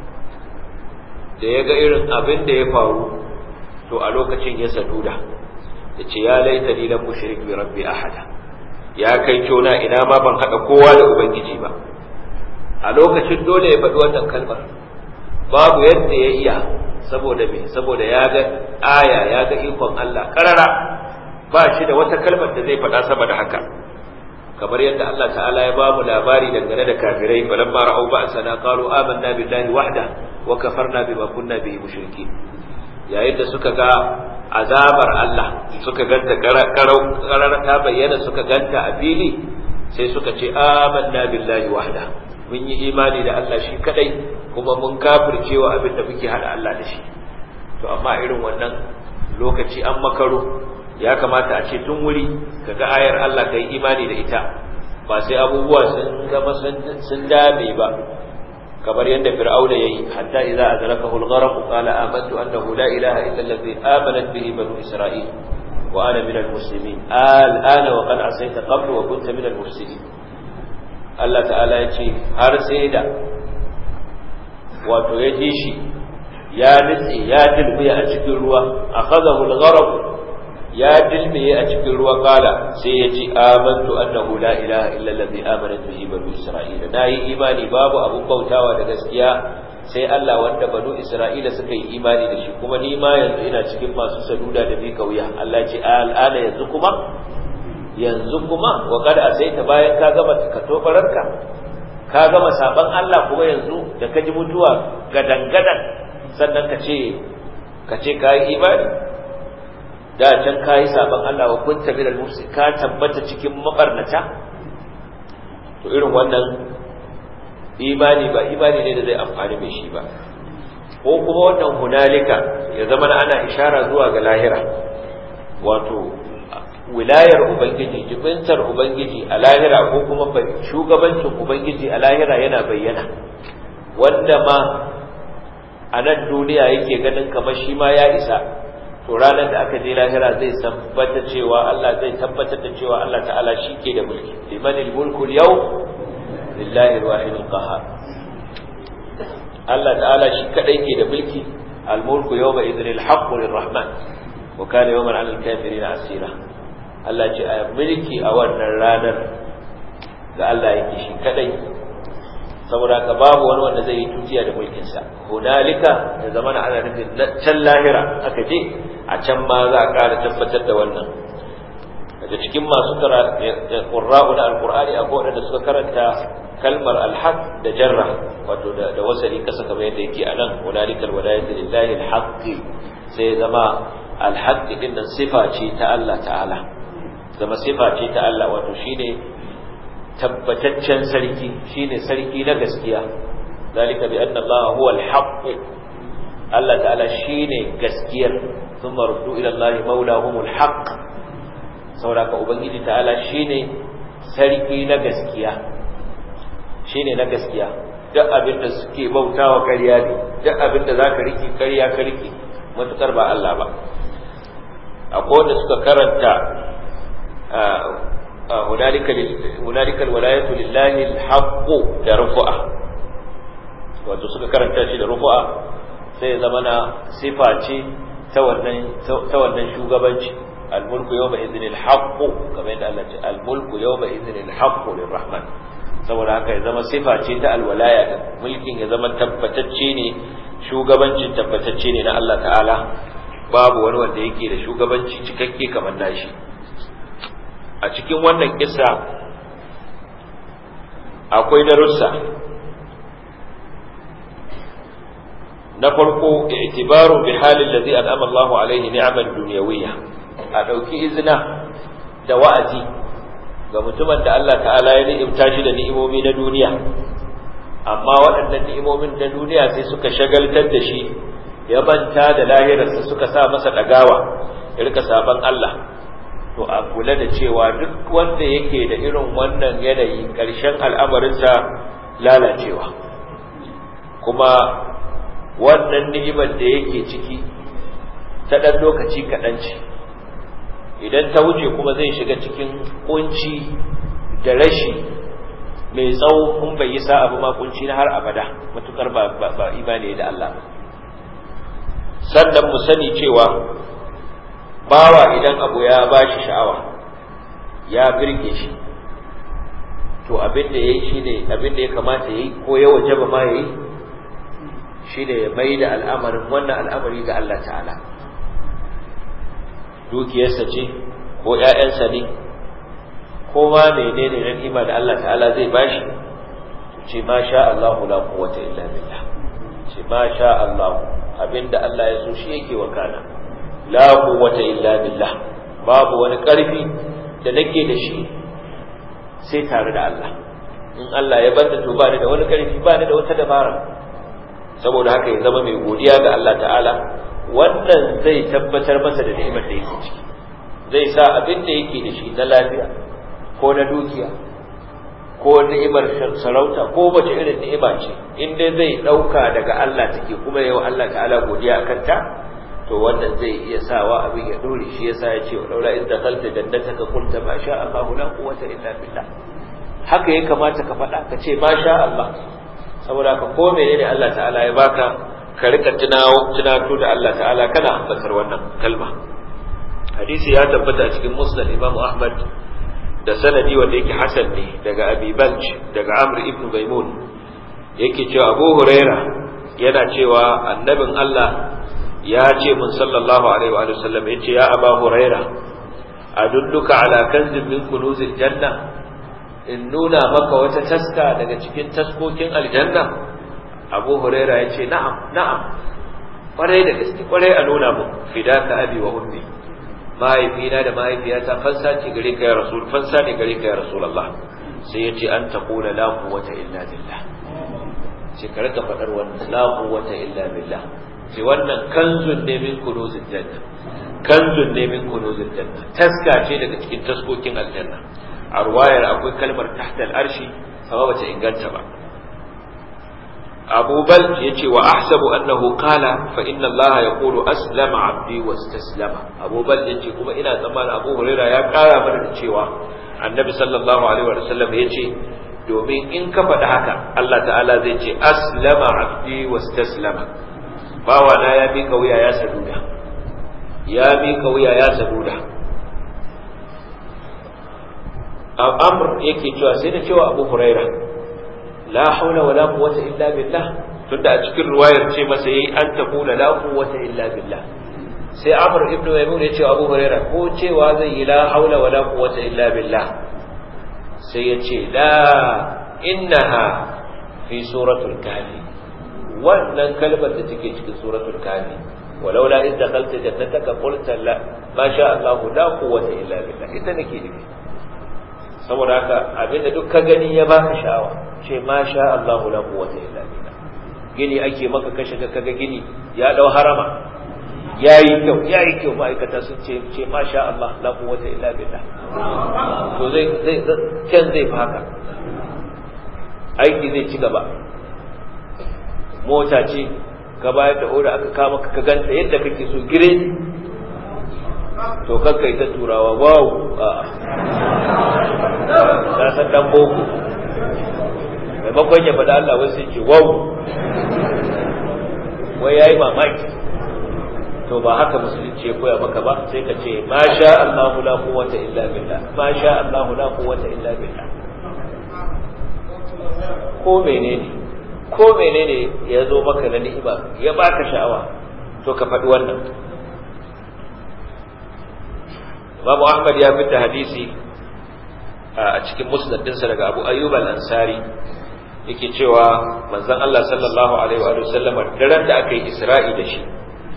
da ya ga irin abin da ya faru to a lokacin ya saduda ya ce ya laita ni lam ushrik bi rabbi ahada ya kai tona ina ma ban hada kowa da ubangiji ba a lokacin dole ya faɗi wannan kalmar babu yadda ya iya saboda me saboda ya ga aya ya ga ikon Allah karara ba shi da wata kalmar da zai faɗa sama da haka kamar yadda Allah ta'ala ya bamu labari dangane da kafirai falamma ra'aw ba'sana qalu amanna billahi wahda wa kafarna bima kunna bihi mushrikeen yayin da suka ga azabar Allah suka ganta karau karara ta bayyana suka ganta a fili sai suka ce amanna billahi wahda mun yi imani da Allah shi kadai kuma mun kafircewa abin da muke hada Allah da shi to amma irin wannan lokaci an makaro ya kamata a ce tun wuri kaga ayar Allah kai imani da ita ba sai abubuwa sun zama sun dame ba kamar yadda fir'auna yayi hatta idza adrakahu al-gharq qala amantu annahu la ilaha illa alladhi amanat bihi banu isra'il wa ana min al-muslimin al-ana wa qad asayta qablu wa kunta min al-mufsidin Allah ta'ala ya ce har sai da wato ya ji shi ya nitse ya dilmiya a cikin ruwa akhadahu al-gharq ya dilmiye a cikin ruwa kala sai ya ce amantu annahu la ilaha illa allazi amanat bihi banu isra'ila nayi imani babu abun bautawa da gaskiya sai Allah wanda banu isra'ila suka yi imani da shi kuma ni ma yanzu ina cikin masu saduda da bi kauya Allah ce al'ana yanzu kuma yanzu kuma wa kad asaita bayan ka gama ka tobararka ka gama saban Allah kuma yanzu da ka ji mutuwa gadangadan sannan ka ce ka ce kai imani da can kayi saban Allah wa kunta min al-mufsid ka tabbata cikin mabarnata to irin wannan imani ba imani ne da zai amfani mai shi ba ko kuma wannan hunalika ya zama ana ishara zuwa ga lahira wato wilayar ubangiji jibintar ubangiji a lahira ko kuma shugabancin ubangiji a lahira yana bayyana wanda ma a nan duniya yake ganin kamar shi ma ya isa to ranar da aka je lahira zai tabbata cewa Allah zai tabbatar da cewa Allah ta'ala shi ke da mulki limanil mulku al-yawm lillahi al-wahid al-qahhar Allah ta'ala shi kadai ke da mulki al-mulku yawma idhin al-haqqu lir-rahman wa kana yawman 'ala al-kafirin asira Allah ce a mulki a wannan ranar da Allah yake shi kadai saboda ka babu wani wanda zai yi tutiya da mulkin sa hunalika da zamana ana nufin can lahira aka je a can ma za a ƙara tabbatar da wannan daga cikin masu qurra'u na alqur'ani akwai wanda suka karanta kalmar alhaq da jarra wato da wasali kasa kamar yadda yake anan hunalikal walayatu lillahi alhaq sai zama alhaq din nan sifa ce ta Allah ta'ala zama sifa ce ta Allah wato shine tabbataccen sarki shine sarki na gaskiya zalika bi anna Allah huwa al-haqq Allah ta'ala shine gaskiyar thumma ruddu ila Allah maulahum al-haqq saboda ubangiji ta'ala shine sarki na gaskiya shine na gaskiya duk abin da suke bautawa ƙarya ne duk abin da zaka riki ƙarya ka riki matukar ba Allah ba akwai wanda suka karanta هنالك هنالك الولاية لله الحق da rufu'a wato suka karanta shi da rufu'a sai zamana sifa ce ta wannan ta wannan shugabanci al-mulku yawma idhin al-haqq kamar yadda Allah ce al-mulku yawma idhin al-haqq lirrahman saboda haka ya zama sifa ce ta alwalaya da mulkin ya zama tabbatacce ne shugabancin tabbatacce ne na Allah ta'ala babu wani wanda yake da shugabanci cikakke kamar nashi a cikin wannan kissa akwai darussa na farko i'tibaru bi halin ladhi an'ama Allahu alayhi ni'aman dunyawiyya a dauki izina da wa'azi ga mutumin da Allah ta'ala ya ni'imta shi da ni'imomi na duniya amma waɗannan ni'imomin na duniya sai suka shagaltar da shi ya manta da lahirarsa suka sa masa dagawa ya rika saban Allah to a kula da cewa duk wanda yake da irin wannan yanayi ƙarshen al'amarinsa lalacewa kuma wannan ni'imar da yake ciki ta ɗan lokaci kaɗan ce idan ta wuce kuma zai shiga cikin kunci da rashi mai tsawo kun bai yi sa'a ba ma kunci na har abada matukar ba ba imani da Allah sannan mu sani cewa bawa idan abu ya bashi sha'awa ya birge shi to abin da yayi shine abin da ya kamata yayi ko ya wajaba ma yayi shine ya maida al'amarin wannan al'amari ga Allah ta'ala dukiyarsa ce ko ƴaƴansa ne ko ma menene na ni'ima da Allah ta'ala zai bashi ce ma sha Allah la quwwata illa billah ce ma sha Allah abinda Allah ya so shi yake wakana la quwwata illa billah babu wani karfi da nake da shi sai tare da Allah in Allah ya bada to ba ni da wani karfi ba ni da wata dabara saboda haka ya zama mai godiya ga Allah ta'ala wannan zai tabbatar masa da ni'imar da yake ciki zai sa abin da yake da shi na lafiya ko na dukiya ko ni'imar sarauta ko wace irin ni'ima ce in dai zai dauka daga Allah take kuma yau Allah ta'ala godiya akan ta to wannan zai iya sawa abin ya dore shi yasa ya ce laula in dakhalta jannataka qulta ma sha Allah la quwwata illa billah haka ya kamata ka faɗa ka ce ma sha Allah saboda ka ko menene Allah ta'ala ya baka ka rika tunawo tunato da Allah ta'ala kana ambatar wannan kalma hadisi ya tabbata a cikin musnad Imam Ahmad da sanadi wanda yake hasan ne daga Abi Balj daga Amr ibn Maymun yake cewa Abu Huraira yana cewa annabin Allah ya ce mun sallallahu alaihi wa sallam yace ya Abu Huraira adulluka ala kanzin min kunuzil janna in nuna maka wata taska daga cikin taskokin aljanna Abu Huraira ya ce na'am na'am kwarai da gaske kwarai a nuna mu fidaka abi wa ummi mahaifina da mahaifiyata fansa ce gare ka ya rasul fansa ne gare ka ya rasulullah sai ya ce an taqula la quwwata illa billah sai ka rika fadar wannan la quwwata illa billah sai wannan kanzun ne min kunuzil janna kanzun ne min kunuzil janna taska ce daga cikin taskokin aljanna a ruwayar akwai kalmar tahta al-arshi amma bata inganta ba Abu Bal yace wa ahsabu annahu qala fa inna Allah yaqulu aslama abdi wastaslama Abu Bal yace kuma ina tsammanin Abu Huraira ya kara mana da cewa Annabi sallallahu alaihi wa sallam yace domin in ka faɗi haka Allah ta'ala zai ce aslama abdi wastaslama bawa na ya bi kauya ya saduda ya bi kauya ya saduda Amr yake cewa sai da cewa Abu Huraira la haula wala quwwata illa billah tunda a cikin riwayar ce masa yayi an taqula la quwwata illa billah sai Amr ibn Maymun ya ce Abu Hurairah ko cewa zai yi la haula wala quwwata illa billah sai ya ce la innaha fi suratul kahfi wannan kalmar da take cikin suratul kahfi walaula idh dakhalta jannataka qulta la ma sha Allah la quwwata illa billah ita nake nufi saboda haka abinda duk ka gani ya baka sha'awa ce ma sha Allah la quwwata illa billah gini ake maka kashe ka kaga gini ya dau harama yayi kyau yayi kyau ma'aikata sun ce ce ma sha Allah la quwwata illa billah to zai zai kan zai faka aiki zai ci gaba mota ce ka bayar da oda aka kama ka ganta yadda kake so gire to kakkai ta turawa wow a san dan boko maimakon ya faɗa Allah wai sai ce wow wai yayi mamaki to ba haka musulunci ya koya maka ba, sai ka ce ma sha Allahu la quwwata illa billah, ma sha Allahu la quwwata illa billah. ko menene ko menene ya zo maka na ni'ima ya baka sha'awa, to ka faɗi wannan. Babu Ahmad ya fitta hadisi a cikin musnad dinsa daga Abu Ayyub al-Ansari, yake cewa manzon Allah sallallahu alaihi wa sallam daren da aka yi Isra'i da shi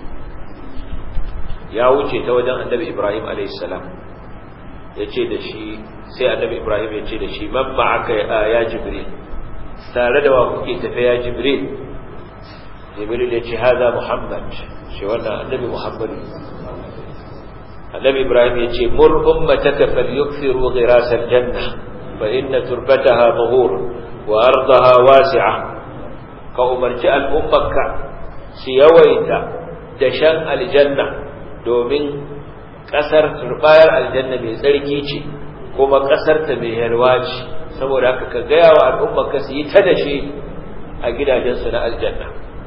ya wuce ta wajen Annabi Ibrahim alaihi salam, yace da shi, sai Annabi Ibrahim yace da shi, man ma'aka ya Jibril, tare da wa kuke tafe ya Jibril? Jibril yace hada Muhammad, shi wannan Annabi Muhammad. Annabi Ibrahim yace mur ummataka falyukthiru ghiras al-janna fa inna turbataha tahur wa ardaha wasi'a. Ka umarci al'ummarka su yawaita dashan aljanna, domin kasar turbayar aljanna mai tsarki ce kuma kasar ta mai yarwa ce, saboda haka ka gaya wa al'ummarka su yi ta dashe a gidajensu na aljanna.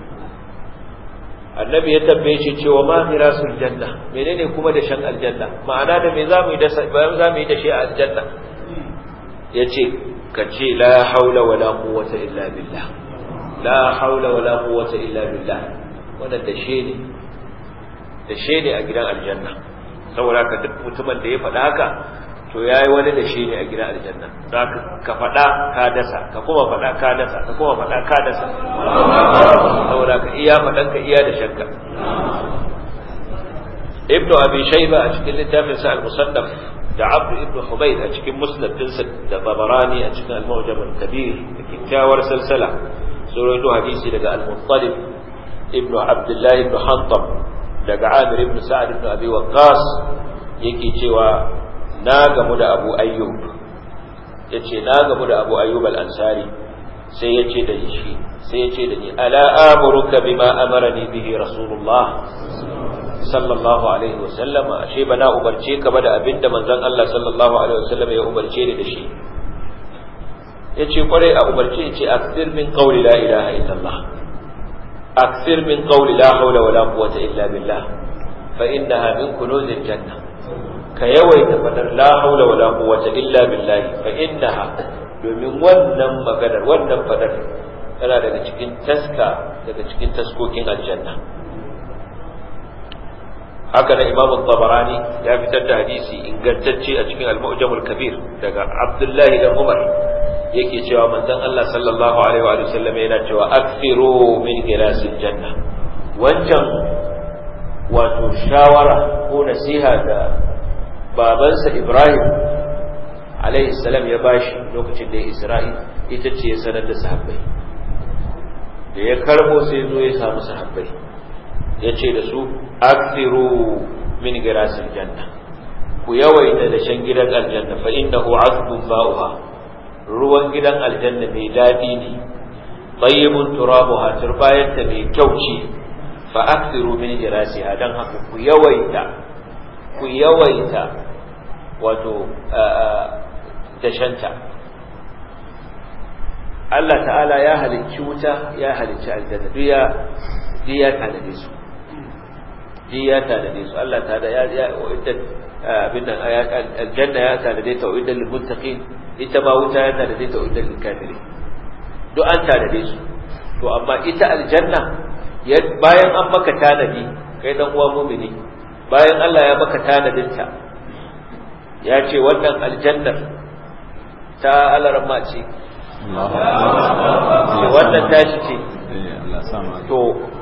Annabi ya tambaye shi cewa ma mirasul janna, menene kuma dashen aljanna, ma'ana da me zamu yi da bayan zamu yi dashe a aljanna? Yace ka ce la haula wala quwwata illa billah, la haula wala quwwata illa billah. Wannan dashe ne, dashe ne a gidan aljanna. Saboda haka duk mutumin da ya faɗa haka to yayi wani dashe ne a gidan aljanna. Zaka ka faɗa ka dasa, ka kuma faɗa ka dasa, ka kuma faɗa ka dasa. Saboda ka iya faɗan ka iya da shanka. Ibn Abi Shayba a cikin littafin sa al-Musannaf, da Abd ibn Humayd a cikin Musnad dinsa, da Tabarani a cikin al-Mu'jam al-Kabir, da kyakkyawar salsala surato hadisi daga al-Muttalib ibn Abdullah ibn Hantab daga Amir ibn Sa'd ibn Abi Waqqas, yake cewa na gamu da Abu Ayyub, yace na gamu da Abu Ayyub al-Ansari, sai yace da shi sai yace da ni ala amuruka bima amarani bihi Rasulullah sallallahu alaihi wasallam, ashe bana umarce ka ba da abinda manzon Allah sallallahu alaihi wasallam ya umarce ni da shi? Yace kware a umarce, yace akthir min qawli la ilaha illallah, akthir min qawli la hawla wala quwwata illa billah fa innaha min kunuzil janna. Ka yawaita fadar la haula wala quwwata illa billahi fa innaha, domin wannan maganar, wannan fadar tana daga cikin taska daga cikin taskokin aljanna. Haka da Imam Tabarani ya fitar da hadisi ingantacce a cikin Al-Mu'jam al-Kabir daga Abdullahi ibn Umar, yake cewa manzon Allah sallallahu alaihi wa sallam yana cewa akthiru min girasil janna. Wancan wato shawara ko nasiha da babansa Ibrahim alaihi salam ya bashi lokacin da ya Isra'i, ita ce ya sanar da sahabbai. Da ya karbo sai zo ya samu sahabbai, ya ce da su akthiru min girasil janna, ku yawaita da shan gidan aljanna, fa innahu azbun ba'uha, ruwan gidan aljanna mai dadi ne, tayyibun turabuha, turbayanta mai kyau ce, fa akthiru min girasiha, dan haka ku yawaita ku yawaita wato dashanta. Allah ta'ala ya halicci wuta, ya halicci aljanna, duk ya duk ya tanade su, duk ya tanade su. Allah ta'ala ya ya wa'iddat bin aljanna ya tanade ta wa'iddat lil muttaqin, ita ma wuta ya tanade ta wa'iddat lil kafirin, duk an tanade su. To amma ita aljanna bayan an maka tanadi kai dan uwa mu'mini, bayan Allah ya maka tanadinta, ya ce wannan aljannar ta alarma ce, wannan tashi ce, to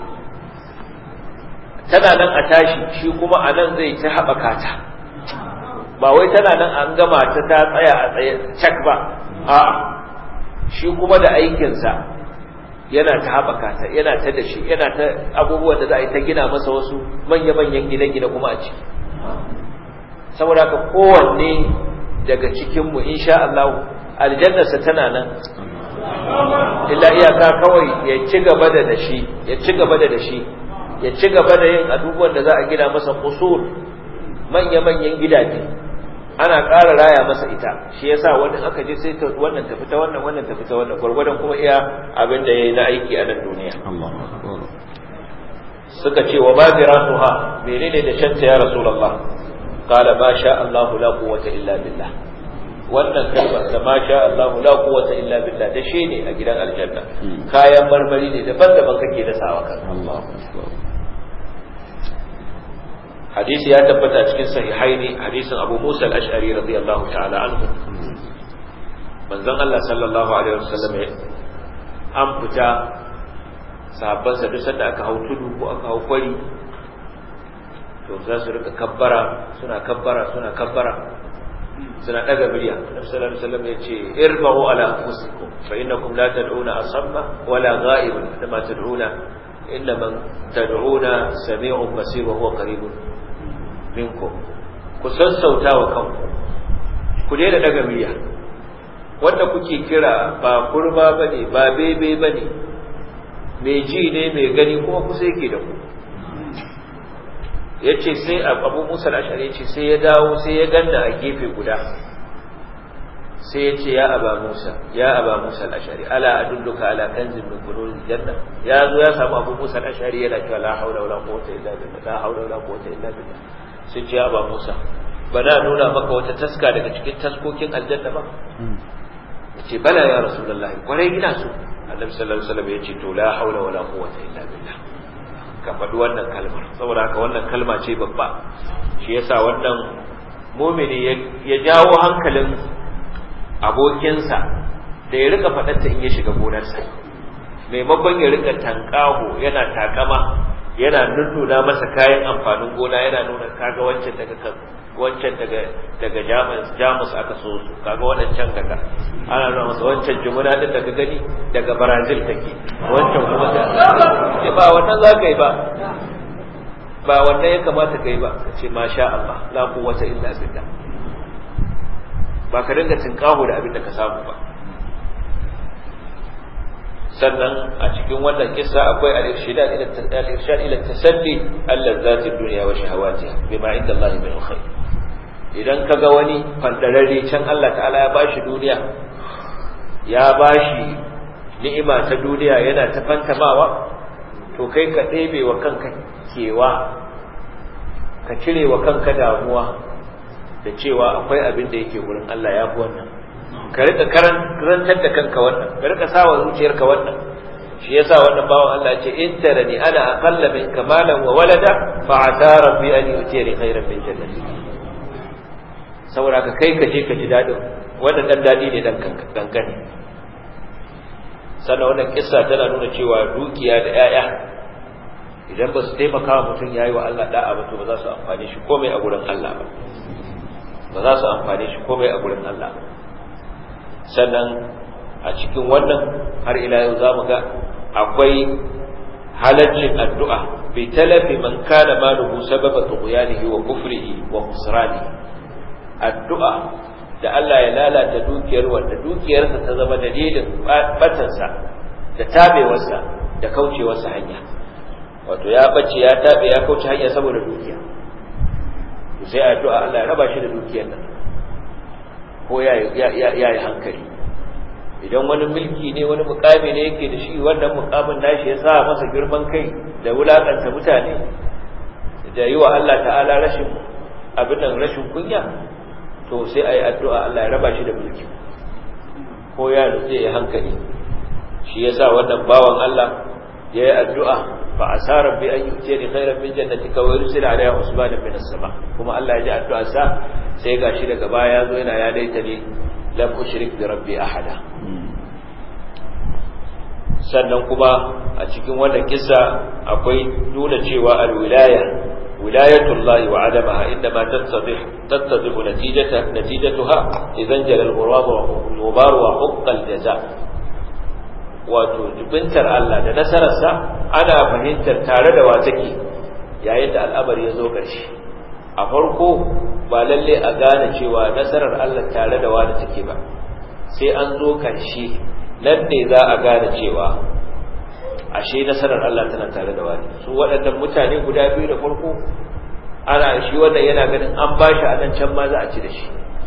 tana nan a tashi, shi kuma a nan zai ta haɓaka ta, ba wai tana nan an gama ta ta tsaya a tsaye cak ba, a'a, shi kuma da aikinsa yana ta haɓaka ta, yana ta da shi, yana ta abubuwan da za a yi ta gina masa wasu manya-manyan gine-gine kuma a ciki. Saboda haka kowanne daga cikinmu insha Allah aljannarsa tana nan, illa iyaka kawai ya ci gaba da dashi, ya ci gaba da dashi, ya ci gaba da yin abubuwan da za a gina masa kusur, manya-manyan gidaje, ana ƙara raya masa ita. Shi yasa wani aka je sai wannan tafi ta wannan, wannan tafi ta wannan, gwargwadon kuma iya abin da yayi na aiki a nan duniya. Suka ce wa ma firatuha, menene da shanta ya rasulullah qala ma sha Allah la quwwata illa billah wannan kalmar da ma sha Allah la quwwata illa billah da shi ne a gidan aljanna kayan marmari ne daban-daban kake da sawa kan Allahu akbar hadisi ya tabbata cikin sahihaini hadisin Abu Musa al-Ash'ari radiyallahu ta'ala anhu manzon Allah sallallahu alaihi wasallam an fita sahabban sa duk sanda aka hau tudu ko aka hau kwari to za su rika kabbara suna kabbara suna kabbara suna daga murya Annabi sallallahu alaihi wasallam yace irba'u ala anfusikum fa innakum la tad'una asamma wala gha'iban kama tad'una innama tad'una sami'un basir wa huwa qaribun minkum ku sassauta wa kanku ku daina daga murya wanda kuke kira ba kurma bane ba bebe bane mai ji ne mai gani kuma kusa yake da ku yace sai Abu Musa al-Ash'ari yace sai ya dawo sai ya ganna a gefe guda sai yace ya Aba Musa ya Aba Musa al-Ash'ari ala adulluka ala kanzin min kunuzil janna ya zo ya samu Abu Musa al-Ash'ari yana cewa la haula wala quwwata illa billah la haula wala quwwata illa billah sai ce ya Aba Musa bana nuna maka wata taska daga cikin taskokin aljanna ba yace bala ya rasulullahi kwarai ina so Annabi sallallahu alaihi wasallam yace to la haula wala quwwata illa billah ka faɗi wannan kalmar saboda haka wannan kalma ce babba shi yasa wannan mumini ya jawo hankalin abokinsa da ya rika faɗarta in ya shiga gonarsa maimakon ya rika tankaho yana takama yana nuna masa kayan amfanin gona yana nuna kaga wancan daga wancan daga daga Jamus Jamus aka so su kaga wadancan daga ana nuna masa wancan jumuna din daga gani daga Brazil take wancan kuma da ba wannan zaka yi ba ba wannan ya kamata kai ba kace masha Allah la quwwata illa billah ba ka dinga tinkaho da abin da ka samu ba sannan a cikin wannan kissa akwai al-irshad ila al-irshad ila tasalli allazati ad-dunya wa shahawatiha bima inda Allah min khair idan kaga wani fandararre can Allah ta'ala ya bashi duniya ya bashi ni'ima ta duniya yana ta fantamawa to kai ka ɗebe wa kanka kewa ka cire wa kanka damuwa da cewa akwai abin da yake wurin Allah ya fi wannan ka rika karantar da kanka wannan ka rika sawa zuciyarka wannan shi yasa wannan bawan Allah ya ce in tarani ana aqalla min kamalan wa walada fa ata rabbi an yutiri khairan min jannati saboda ka kai ka je ka ji dadin wannan dan dadi ne dan kankane sannan wannan kissa tana nuna cewa dukiya da yaya idan ba su taimaka wa mutum yayi wa Allah da'a ba to ba za su amfane shi komai a gurin Allah ba ba za su amfane shi komai a gurin Allah ba sannan a cikin wannan har ila yau za mu ga akwai halaccin addu'a bi talafi man kana maluhu sababa tughyanihi wa kufrihi wa khusranihi addu'a da Allah ya lalata dukiyar wanda dukiyarsa ta zama dalilin batansa da tabewarsa da kaucewarsa hanya wato ya bace ya tabe ya kauce hanya saboda dukiya to sai addu'a Allah ya raba shi da dukiyar nan ko ya yi hankali idan wani mulki ne wani mukami ne yake da shi wannan mukamin nashi ya sa masa girman kai da wulakanta mutane da yi wa Allah ta'ala rashin abin nan rashin kunya to sai ayi addu'a Allah ya raba shi da mulki ko ya nutse ya hankali shi yasa wannan bawan Allah ya yi addu'a fa asara bi an yutini khairan min jannatika wa yursila alayha usbanan min as-sama kuma Allah ya ji addu'a sa sai gashi daga baya yazo yana ya daita ne lam ushrik bi rabbi ahada sannan kuma a cikin wannan kissa akwai nuna cewa al-wilaya wilayatullahi wa adamaha indama tattadih tattadih natijata natijatuha idan jala al-ghurab wa al-ghubar wa hukk al-jaza wato jubintar Allah da nasararsa ana fahimtar tare da wa take yayin da al'amari ya zo ƙarshe a farko ba lalle a gane cewa nasarar Allah tare da wani take ba sai an zo ƙarshe nan ne za a gane cewa ashe nasarar Allah tana tare da wani su waɗannan mutane guda biyu da farko ana shi wannan yana ganin an bashi a nan can ma za a ci da shi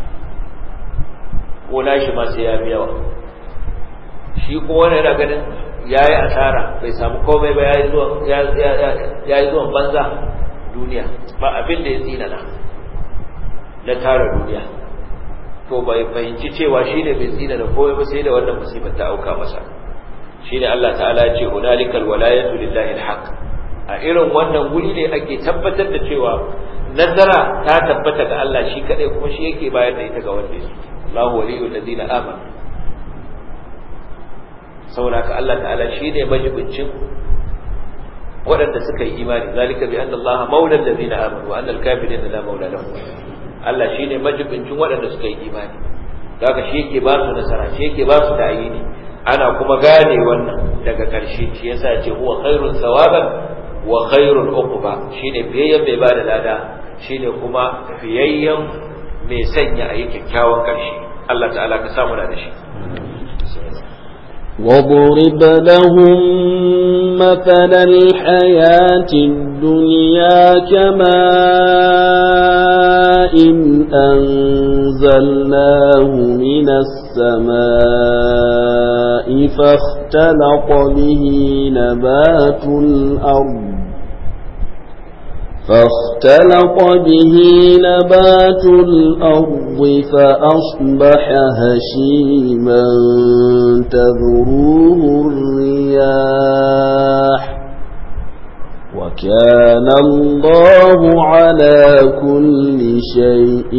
ko nashi ma sai ya fi yawa shi ko wani yana ganin ya yi asara bai samu komai ba ya yi zuwan banza duniya ba abin da ya tsinana na tara duniya to bai fahimci cewa shine bai tsinana komai ba sai da wannan musibar ta auka masa shine Allah ta'ala ya ce hunalikal walayatu lillahi alhaq a irin wannan guri ne ake tabbatar da cewa nazara ta tabbata ga Allah shi kadai kuma shi yake bayar da ita ga wanda yake Allahu waliyul ladina amanu saboda ka Allah ta'ala shine majibincin waɗanda suka yi imani zalika bi anna Allah maula alladhina amanu wa anna al-kafirina la maula lahum Allah shine majibincin waɗanda suka yi imani kaga shi yake ba su nasara shi yake ba su ta'yini ana kuma gane wannan daga ƙarshe shi yasa ya ce huwa khairun thawaban wa khairul uqba shine biyayyen mai bada lada shine kuma biyayyen mai sanya ayi kyakkyawan ƙarshe Allah ta'ala ka samu da shi واضرب لهم مثل الحياة الدنيا كماء أنزلناه من السماء فاختلط به نبات الأرض فاختلط به نبات الأرض فأصبح هشيما تذروه الرياح وكان الله على كل شيء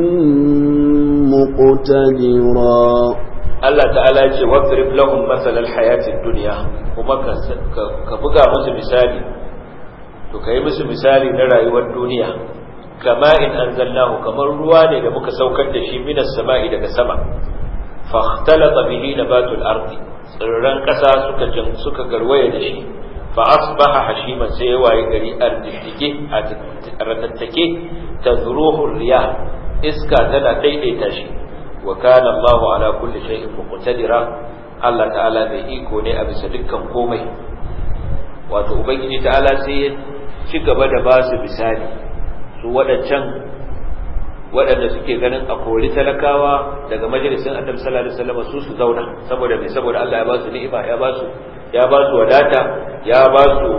مقتدرا Allah ta'ala ya ce wadrib lahum masal al-hayati ad-dunya kuma ka buga musu misali to kai musu misali na rayuwar duniya kama in anzalnahu kamar ruwa ne da muka saukar da shi minas sama'i daga sama fahtalata bihi nabatul ardi tsirran kasa suka jin suka garwaye da shi fa asbaha hashiman sai waye gari ardike a ratattake tazruhu riyah iska tana daidaita shi wa kana Allahu ala kulli shay'in muqtadira Allah ta'ala mai iko ne a bisa dukkan komai wato ubangiji ta'ala sai ya ci gaba da ba su misali su waɗancan waɗanda suke ganin a kori talakawa daga majalisin annabi sallallahu alaihi wasallam su su zauna saboda mai saboda Allah ya ba su ni'ima ya ba su ya ba su wadata ya ba su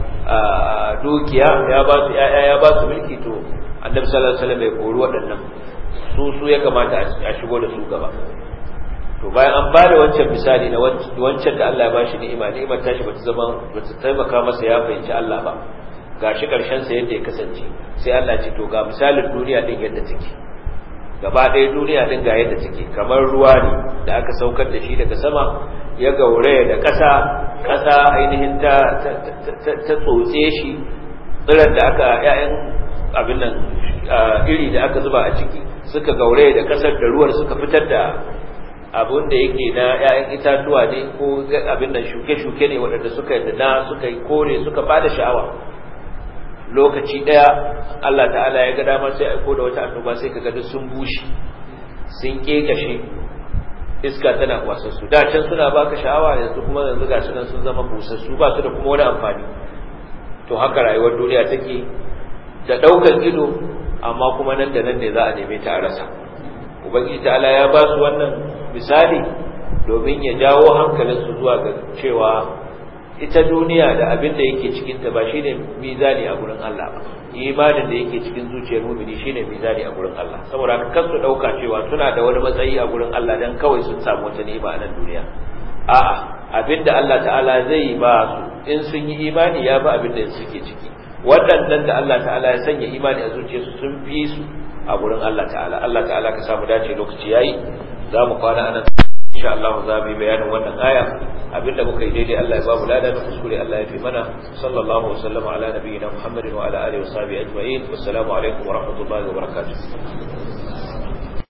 dukiya ya ba su ƴaƴa ya ba su mulki to annabi sallallahu alaihi wasallam ya kori waɗannan su su ya kamata a shigo da su gaba to bayan an bada wancan misali na wancan da Allah ya bashi ni'ima ni'imar tashi bata zama bata taimaka masa ya fahimci Allah ba gashi karshen sa yadda ya kasance sai Allah ce to ga misalin duniya din yadda take gaba ɗaya duniya din ga yadda take kamar ruwa ne da aka saukar da shi daga sama ya gauraya da ƙasa ƙasa ainihin ta ta tsotse shi tsiran da aka ƴaƴan abin nan iri da aka zuba a ciki suka gauraya da ƙasar da ruwar suka fitar da abin da yake na ƴaƴan itatuwa ne ko abin nan shuke-shuke ne waɗanda suka yi na suka yi kore suka bada sha'awa lokaci ɗaya Allah ta'ala ya ga dama sai aiko da wata annoba sai kaga duk sun bushe sun kekashe iska tana kwasassu da can suna baka sha'awa yanzu kuma yanzu ga su nan sun zama busassu ba su da kuma wani amfani to haka rayuwar duniya take da ɗaukar ido amma kuma nan da nan ne za a neme ta a rasa ubangiji ta'ala ya ba su wannan misali domin ya jawo hankalinsu zuwa ga cewa ita duniya da abin da yake cikinta ba shine mizani a gurin Allah ba imanin da yake cikin zuciyar mu'mini shine mizani a gurin Allah saboda haka kar su dauka cewa suna da wani matsayi a gurin Allah dan kawai sun samu wata ni'ima a nan duniya a'a abinda Allah ta'ala zai ba su in sun yi imani ya ba abinda suke ciki waɗannan da Allah ta'ala ya sanya imani a zuciyarsu sun fi su a gurin Allah ta'ala Allah ta'ala ka samu dace lokaci yayi za mu kwana anan insha Allah za mu yi bayanin wannan aya abinda muka yi daidai Allah ya ba mu ladan kuskure Allah ya fi mana sallallahu alaihi wasallam ala nabiyina Muhammadin wa ala alihi wa sahbihi ajma'in wassalamu alaikum wa rahmatullahi wa barakatuh